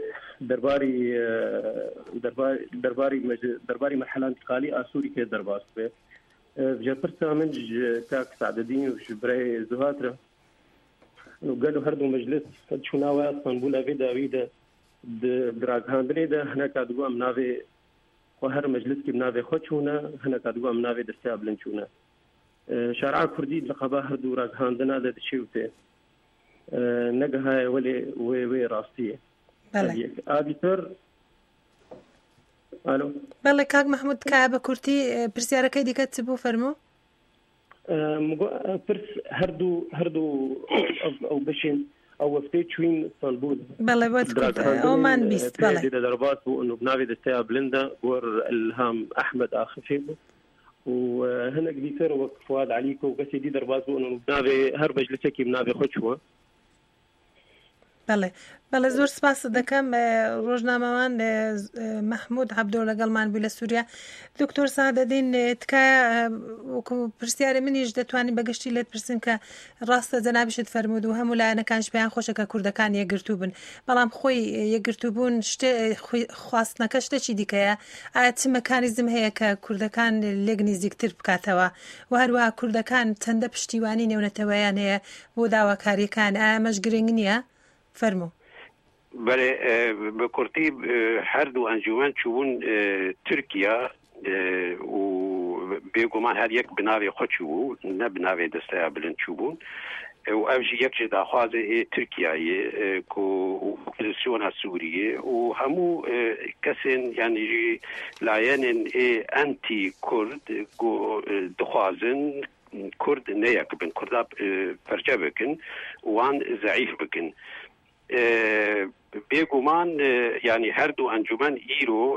درباري مرحله انتقالي اسوري كي درباس به جبرت من تاك سعددين وشبري زهاتره وقالوا هردو مجلس شناوي اسطنبول افيدا دراغاندري ده هناك ادغو امناوي وهر مجلس كي بناوي خوچونا هناك ادغو امناوي دستابلنچونا شارع كردي لقبا هردو راغاندنا ده شيوته نجها وي راستيه بله اديتر الو بله كاك محمود كعبه كرتي برسياركي دي كتبو فرمو برس هردو او بشين او وفتي شوين اسطنبول بله بود اومان بيست بله دي دربات انه بنافي دستيا بلندا ور الهام احمد اخفيبو وهنا قديتر وفؤاد عليكو وقسي دي دربات انه بنافي هر مجلسكي بنافي خوشوا بله زۆر سپاس دەکەم ڕۆژنامەوان محمود عەبدۆ لەگەڵمان بوو لە سووریا. دکتۆر سعدەدین تکایە وەکو پرسیارە منیش دەتوانین بەگشتی لێت پرسن کە ڕاستە جەنابیشت فەرموود و هەموو لایەنەکانش پێیان خۆشە کە کوردەکان یەکگرتوو بن، بەڵام خۆی یەکگرتوو بوون خواستنەکە شتێکی دیکەیە. ئایا چ مەکانیزم هەیە کە کوردەکان لێک نزیکتر بکاتەوە و هەروەها کوردەکان چەندە پشتیوانی نێونەتەوەیان هەیە بۆ داواکاریەکان؟ ئایا ئەمەش گرنگ نییە؟ فەرموو. بله بکرتی هر دو انجمن چون ترکیه و بگمان هر یک بناوی خود چون نه بناوی دسته بلند چون و اوجی یک جدا خوازه ترکیه کو اپوزیسیون سوریه و همو کسین یعنی لاین انتی کرد کو دخوازن کرد نیک بن کرد پرچه بکن وان ضعیف بکن. بگمان یعنی هر دو انجمن ایرو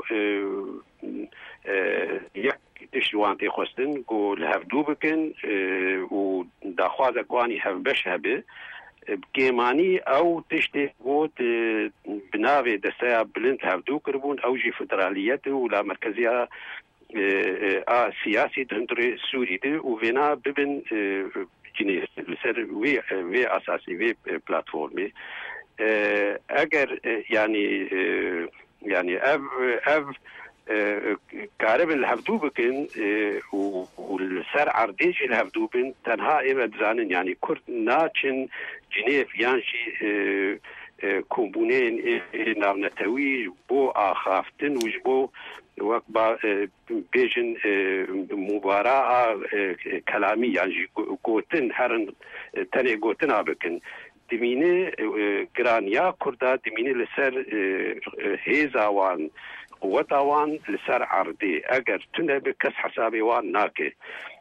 یک تشوانتی خواستن گو لهفدو بکن و داخواز اکوانی هفبش هبه بگیمانی او تشتی بود بناوی دسته بلند هفدو کربون او جی فدرالیت و لا مرکزیه سیاسی دهندر سوری ده و وینا ببن جنیس لسر وی اساسی وی پلاتفورمی اگر یعنی اف كارب الهفدو بكن والسر عرديج الهفدو بن تنها إبد زانن يعني كرد ناتشن جنيف يانشي كومبونين ناونتوي بو آخافتن وجبو وقبا بيجن مباراة كلامي يعني قوتن هرن تاني قوتن آبكن دمينه گرانیا کرده دمينه لسر هیزاوان قوتاوان لسر عرضي اگر تنه بكس حسابي وان ناكي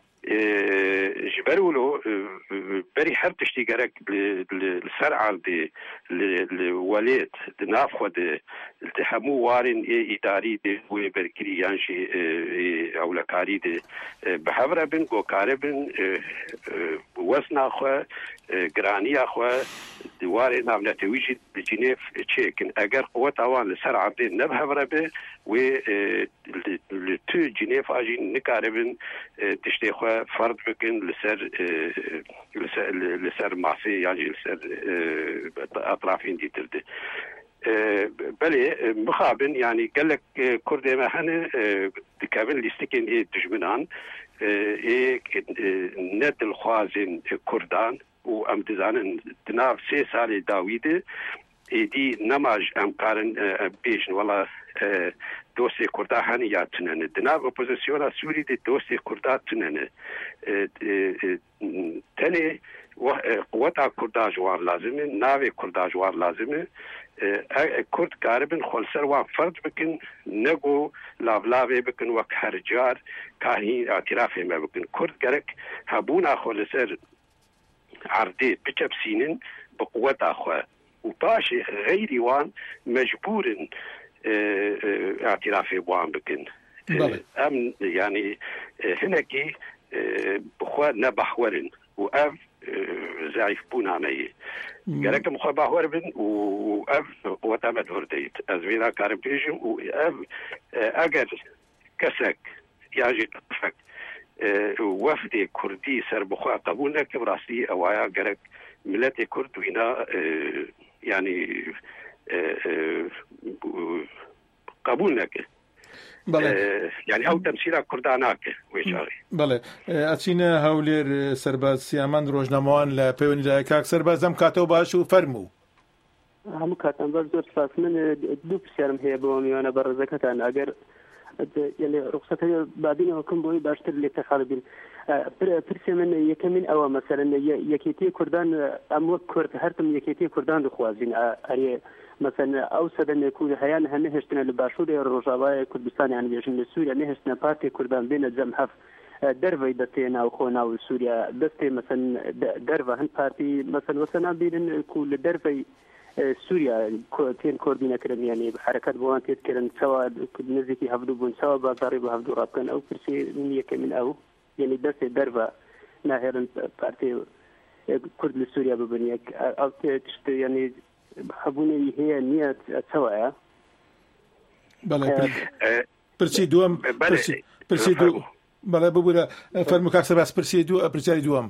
جبرولو بري هر تشتي گرك لسر عرضي لوليت دناف خود التحمو وارن اداري دي وبركري يانشي اولكاري دي بحفره بن گوكاره بن وزنا خو گرانی خو دوار نامنتویجی بجنیف چیکن اگر قوت اوان لسر عرضي نبحفره به و لتو جنيف اجي نكاربن تشتي خو فرض بكن لسر معصي يعني لسر اطرافين دي ترد بله مخابن يعني قال لك كردي ما هن كابن ليستكن دجمنان ند الخوازن كردان وامتزان تناف 3 سال داويد دي نماج امكارن بيجن والله دوستی کرده هنی یا تننه دناب اپوزیسیون سوری دی دوستی کرده تننه تنه قوتا کرده جوار لازمه ناوی کرده جوار لازمه كرد كاربن خلصر وان فرد بكن نجو لابلابي بكن وك هرجار كاهي اعترافي ما بكن كرد جرك هبونا خلصر عردي بتبسينن بقوة أخوة وباشي غيري وان مجبور اعترافي بوان بكن أم يعني هناكي بخوا نبحورن وأف زعيف بونا مي جرك مخوا بحورن وأف وتمد هرديت أزمينا كارم بيجم وأف أجر كسك ياجي فك وفد كردي سر بخوا قبولنا كبراسي أوايا جرك ملت كرد وينا يعني قبولنا يعني او تمثيل كرداناك ويشاري بله اچينا هولير سرباز سيامان روجناموان لا بيوني لا كاك سربازم كاتو باشو فرمو هم كاتم برزور ساس من دو بسيارم هي بومي انا برزكتان اگر يعني رخصتي بعدين وكم بوي باشتر لي تخالبين برسي من يكمن او مثلا يكيتي كردان ام كرد هرتم يكيتي كردان دخوازين اري مثلا او سدن يكون هيان هنهشتنا لباشور الرجاوي كردستان يعني بيجن سوريا نهشتنا بارتي كردان بين الزمحف درفي دتينا وخونا وسوريا دستي مثلا درفا هن بارتي مثلا وسنا بين كل درفي سوريا تين كوردينا كرم يعني حركات بوان تذكرن سواء نزيكي هفدو بون سواء بازاري بهفدو رابكن او كرسي من يكمن او يعني دستي درفا ناهرن بارتي كرد لسوريا ببنيك او تشت يعني حبوني هي نية سواء بله برسي دوام برسي دو بله بقوله فرمو كاكسر بس برسي دوام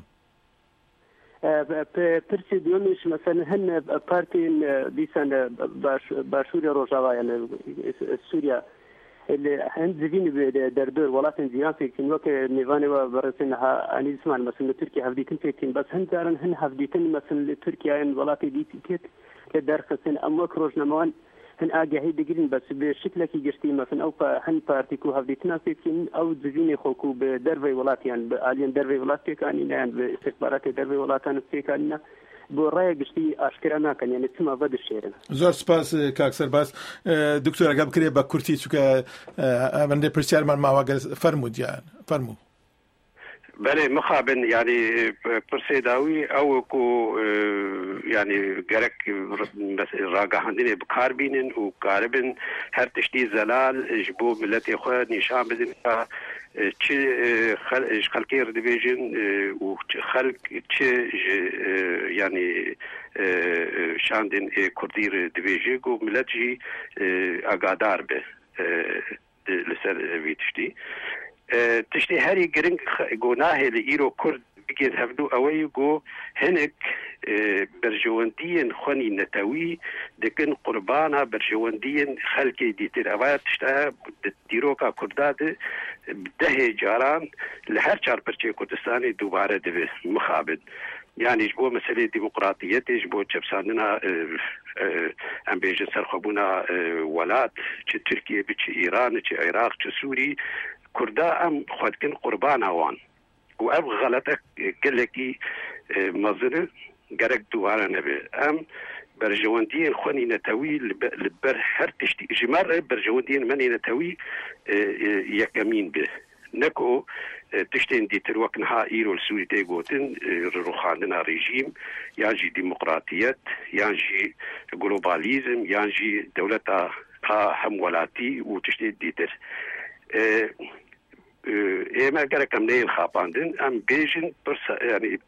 برسي دوامش مثلا هن بارتين بيسان باشوري روجاوا يعني سوريا اللي هند زين دردور ولكن زيان في كنوك نيفاني وبرسنها اني اسمان مثلا تركيا هفديتن فيكين بس هن هفديتن مثلا تركيا ولكن دي تيت درخصن اموك روجناموان هن اگهی دگرین بس به شکل کی گشتی مثلا او هن پارتیکو هفدیتنا فيكين او زینی خوکو به دروی ولاتیان به الین دروی ولاتی کانیان به استخبارات دروی ولاتان فيكاننا بو رای گشتی اشکرانا کن یعنی تما ود شیرن زور سپاس کاک سرباز دکتور اگه بکری با کورتی چوکا بنده پرسیار من ماواگل فرمود یان فرمو بله مخابن يعني برسيداوي او كو يعني جرك راجع عندنا بكاربين وكاربن هر تشتي زلال جبو ملتي خو نشان بدن تش خلقير ديفيجن وخلق تش يعني شاندن كردير ديفيجن وملتي اقادار به لسر فيتشتي تشتي هاري جرينج جوناه لإيرو كرد بيجي هفدو أوي جو هنك برجواندين خوني نتاوي دكن قربانا برجواندين خلقي ديتر أوات تشتها ديروكا كرداد بده جاران لهر چار برچه كردستاني دوباره دبه مخابد يعني جبو مسألة ديمقراطية جبو جبساننا ام بيجن سرخبونا ولات چه تركيا بچه إيران چه عراق چه سوري كردا ام خدكن قربان اوان واب غلطه كلكي مزر جرك دوارا نبي ام برجواندين خوني نتوي لبر هر تشتي جمار برجواندين مني نتوي يكمين به نكو تشتين دي تروك نها ايرو السوري تيغوتن روخاندنا ريجيم يانجي ديمقراطيات يانجي جلوباليزم يانجي دولتا هم ولاتي وتشتي ديتر ايما جركم نيل خاباندن ام بيجن يعني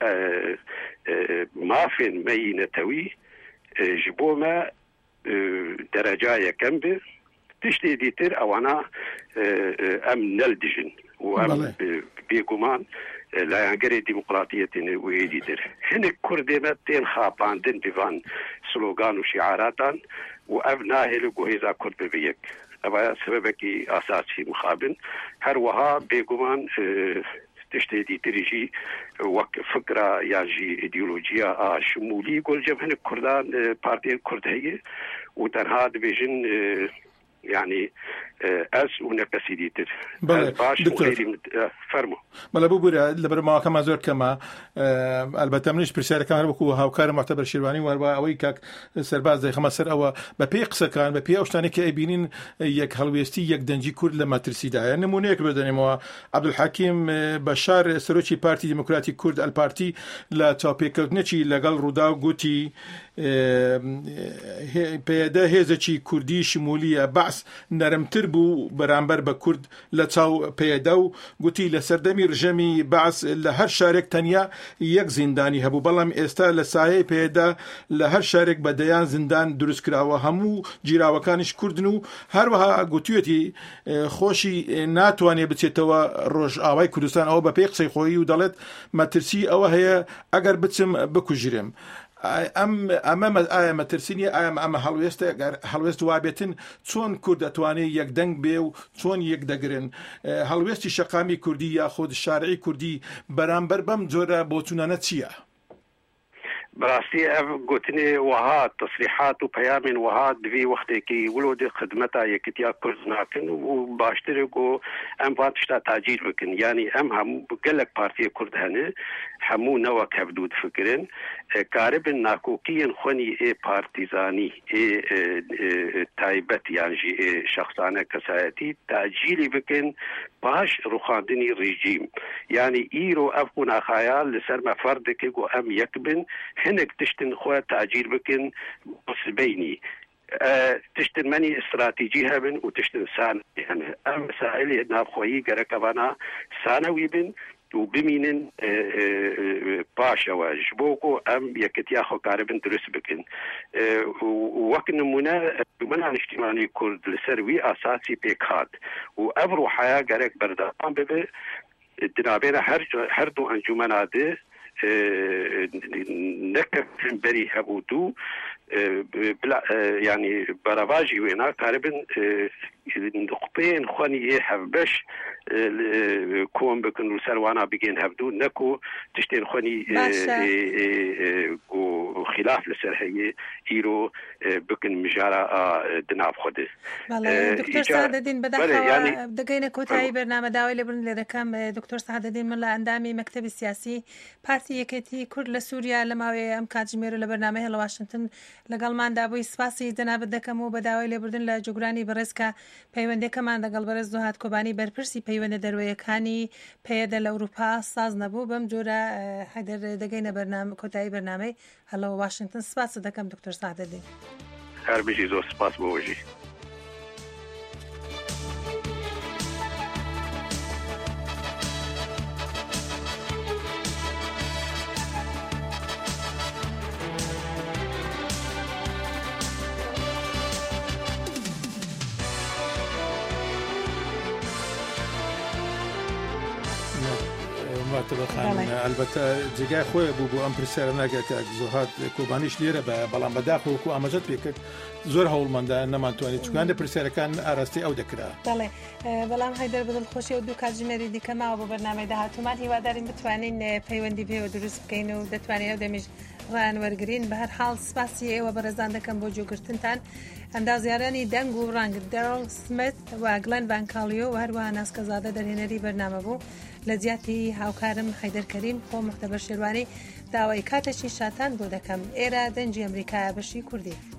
مافين مي نتوي جبوما درجايا كمبه تشتي ديتر او انا ام نلدجن وام بيقومان لا ينقري ديمقراطية ويديتر هنك كردما تين خاباندن بفان سلوغان وشعاراتان وابناه لقوهيزا كرد ببيك أبا سببكي أساسي مخابن هر وها بيقومان تشتدي تريجي وك فكرة ياجي إيديولوجيا شمولي قول جمهن الكردان بارتين كرد هي وتنهاد بيجن يعني از ونكسي ديتر باش فرمو بلا بوبرا لبرما كما زور كما البته منش برساله كان بكو هاوكار معتبر شيرواني واوي كاك سرباز زي خمس سر او ببي قصه كان ببي اوشتاني كايبينين يك هلويستي يك دنجي كورد لما ترسيدا يعني نمونيك بدني مو عبد الحكيم بشار سروچي بارتي ديمقراطيك كورد البارتي لا توبيكوتنيچي لقال رودا غوتي پیدا هزچی کوردی شمولی بعث نرمتر بو برانبر به کورد لچاو پیدا و گوتی لسردمی رژمی بعث لهر شارک تنیا یک زندانی هبو بلام استا لسایه پیدا لهر شارک بدیان زندان دروست کراوه همو جیراوکانش کردنو هر وها گوتیوتی خوشی ناتوانی بچیتوا روش آوای کردستان او به پیقسی خویی و دلت مترسی او هیا اگر بتسم بکجرم ئەمە ترسینی ئەمە هەڵوێست وابێتن چۆن کورد ئەتوانێ یەک دەنگ بێ و چۆن یەک دەگرن هەڵوێستی شەقامی کوردی یاخود شارعی کوردی بەرامبەر بەم جۆرە بۆچوونانە چییە؟ براسي قوتني وهاد تصريحات وبيامن وهاد في وقتكي ولودي خدمتها يكتيا كردناكن وباشتركو ام فاتشتا تاجيل بكن يعني هم قالك بارتي كرد هنا همو نوا كبدود فكرن كارب ناكوكين خوني بارتيزاني تايبت يعني شخصانه كسايتي تاجيلي بكن باش رخاندني ريجيم يعني ايرو افقنا خيال لسر ما فردك جو ام يكبن هنك تشتن خوا تاجيل بكن بيني تشتن مني استراتيجي هبن وتشتن سان يعني ام مسائل نابخوي جركبانا ثانوي بن وبمينن باشا واجبوكو ام يكتيا خو كاربن درس بكن وقت نمونا منع الاجتماعي كرد لسروي اساسي بيكاد وابرو حياه جرك بردان ببه دنابينا هر دو انجمنات نكف بري هبودو بلا يعني برافاجي وينا كاربن نقطين خوني حبش كون بكن سروانا بيجين هبدو نكو تشتين خوني وخلاف لسرحية إيرو بكن مجارة دناب خده دكتور سعد الدين بدأ دقينا كوتاي برنامج داوي لبرن لركام دكتور سعد الدين من اندامي مكتب السياسي بارتي يكتي كرد لسوريا لما ام كاجمير لبرنامج لواشنطن لقال ما دابوي سپاسی جناب دکمو بداوی لبردن لجوگرانی برزکا پیونده کمان دقل برز دوهات کوبانی برپرسی پیونده درویکانی پیاده لأوروپا ساز نبو بم جورا حیدر دقینا برنامج کوتای برنامج هلا واشنطن سپاس دکم دکتور سعد الدین هر بیشی زو سپاس بوجی البته جگای خوی بو ام پرسر نگه که زهاد کوبانیش لیره به بلان بداخل کو امجد بیکرد زور هولمنده نمانتوانی چون ده پرسر کان ارستی او دکره بله بلام هیدر بدل خوشی و دو کاجمری دیگه ما با برنامه ده هاتومان هیوا داریم بتوانین پیوندی به درست بکنین و دتوانی او دمیج ران ورگرین به هر حال سپاسی و برزان دکم با جوگرتنتان اندازیارانی دنگ و رنگ درل سمیت و گلن بانکالیو و هر واناس کزاده در هنری برنامه بو لزیاتی هاوکارم حیدر کریم خو مختبر شیروانی داوای کاتشی شاتان بو دکم ایرا دنجی امریکا بشی کردی